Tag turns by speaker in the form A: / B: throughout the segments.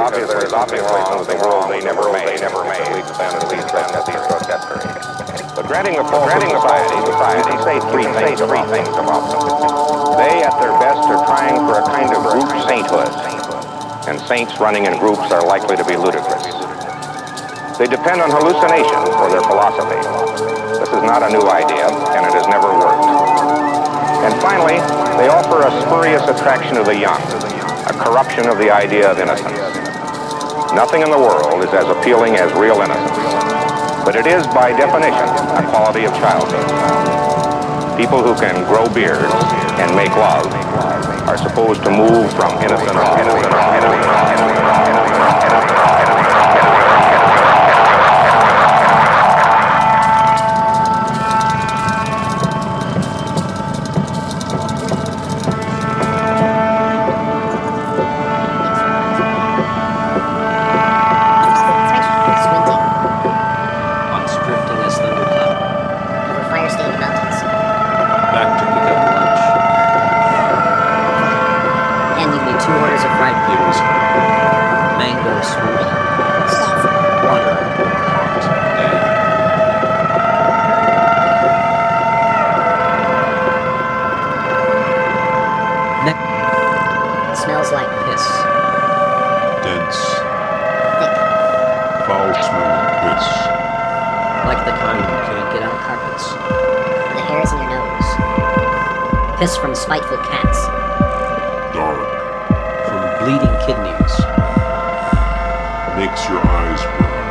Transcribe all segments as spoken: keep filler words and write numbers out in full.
A: there's something wrong with the world they never made, never made, at least then, at least then, at least protesters. But granting the false granting society, society, you can say three things, three things about them. They, at their best, are trying for a kind of group sainthood, and saints running in groups are likely to be ludicrous. They depend on hallucinations for their philosophy. This is not a new idea, and it has never worked. And finally, they offer a spurious attraction to the young, a corruption of the idea of innocence. Nothing in the world is as appealing as real innocence, but it is, by definition, a quality of childhood. People who can grow beards and make love are supposed to move from innocent to innocent to innocent to innocent.
B: Piss from spiteful cats.
C: Dark.
D: From bleeding kidneys.
C: Makes your eyes burn.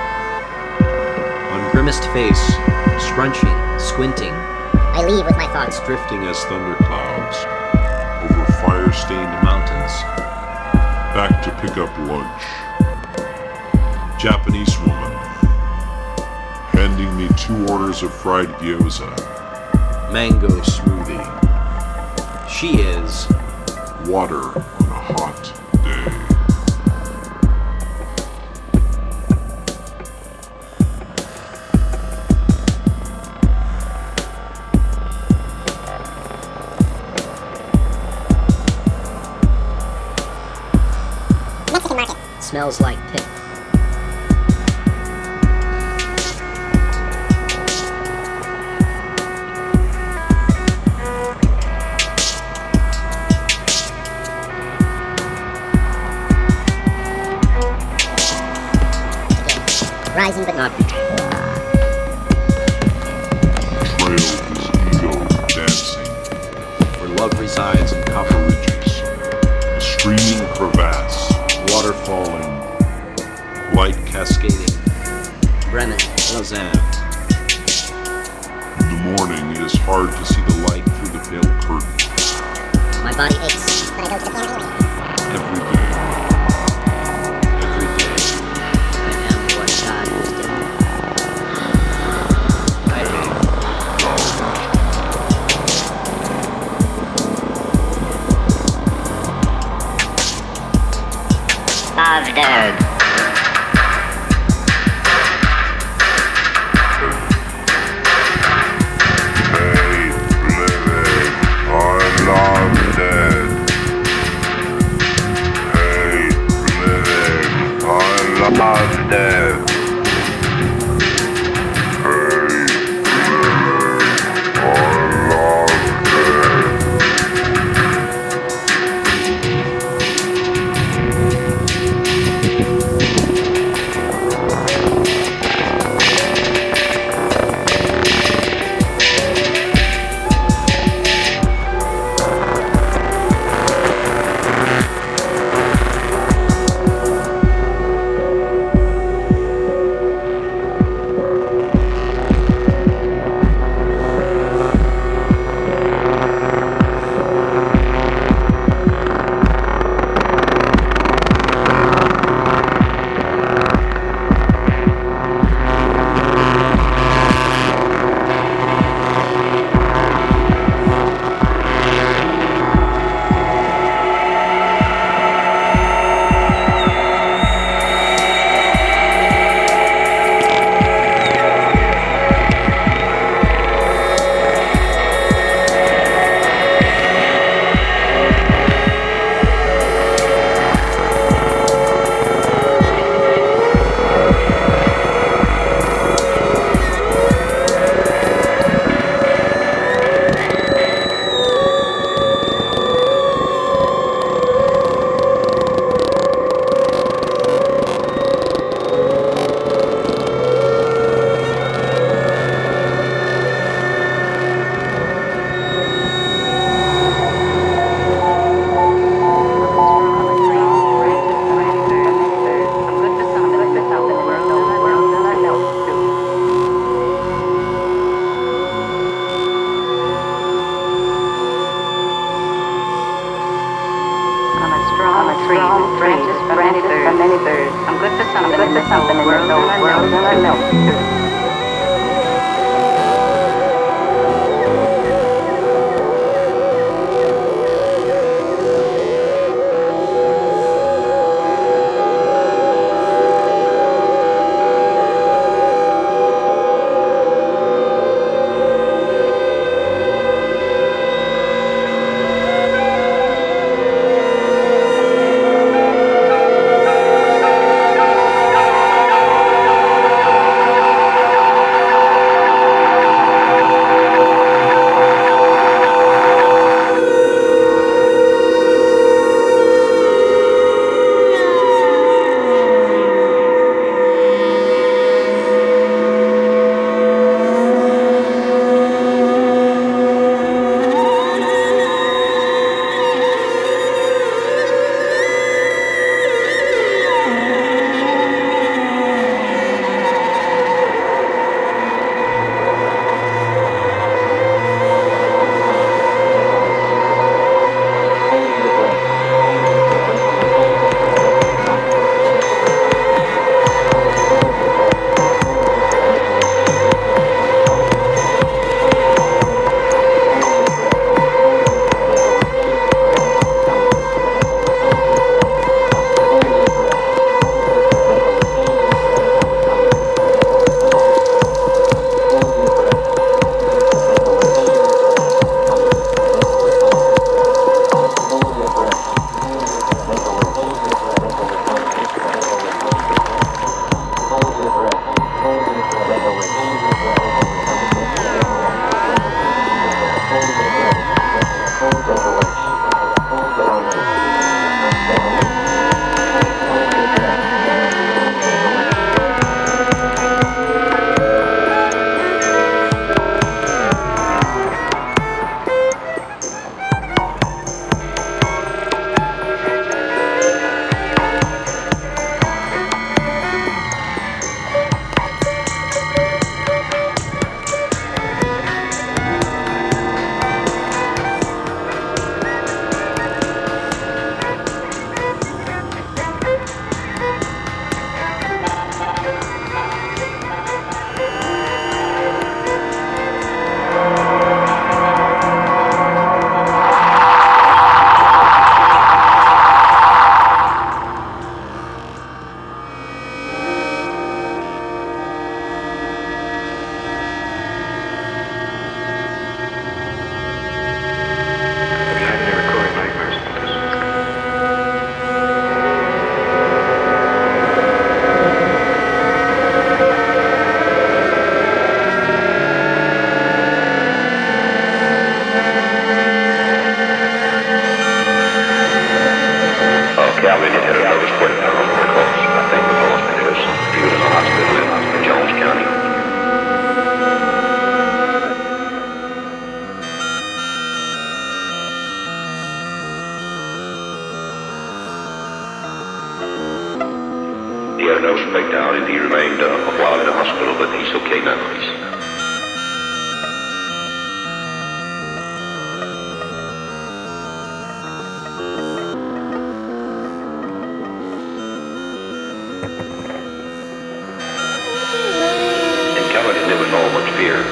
D: On grimaced face, scrunching, squinting.
B: I leave with my thoughts
C: drifting as thunderclouds over fire-stained mountains. Back to pick up lunch. Japanese woman handing me two orders of fried gyoza.
D: Mango smoothie. She is
C: water on a hot day.
B: Mexican market. Smells like pit. Rising but not
C: Trail is ego dancing.
D: Where love resides in copper ridges.
C: A streaming crevasse.
D: Water falling.
C: Light
D: cascading. Bremen, Lausanne.
C: In the morning, it is hard to see the light through the pale curtain.
B: My body aches, but I go to the piano anyway.
C: Every day.
B: Avdog.
E: strong, I'm a tree with branches for many birds. For many birds. I'm good for something. I'm good for something in this old world, and I know.
F: He had a nervous breakdown and he remained uh, a while in the hospital, but he's okay now. He's, in Calvert, he never know much fear.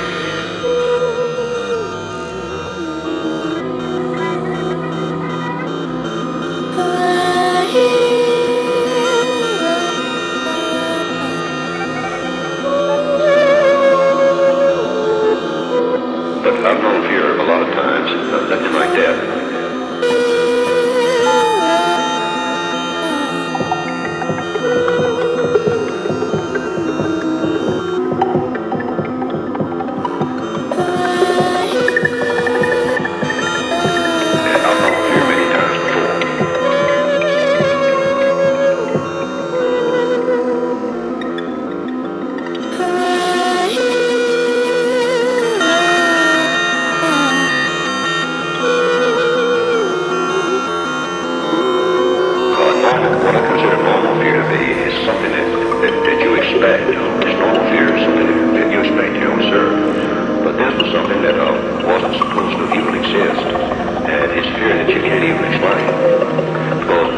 F: I've known fear a lot of times, uh, nothing like that. What I consider normal fear to be is something that, that, that you expect. This normal fear is something that, that you expect you observe. But this was something that uh, wasn't supposed to even exist. And it's fear that you can't even explain. Because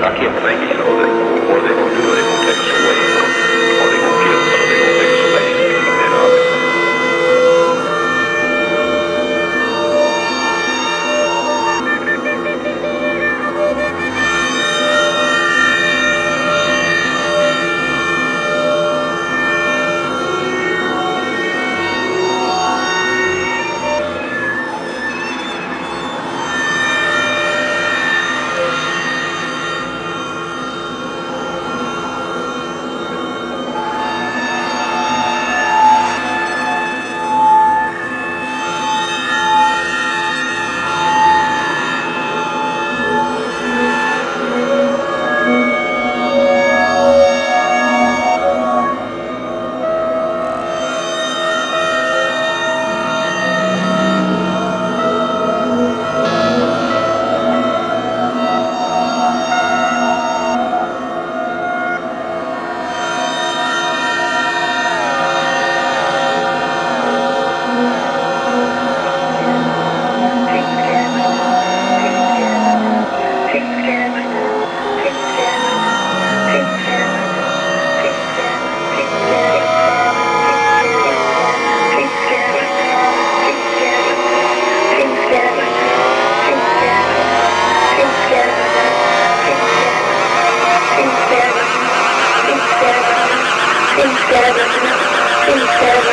G: instead, instead,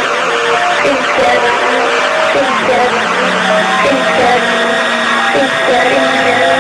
G: instead, instead, instead, instead, instead.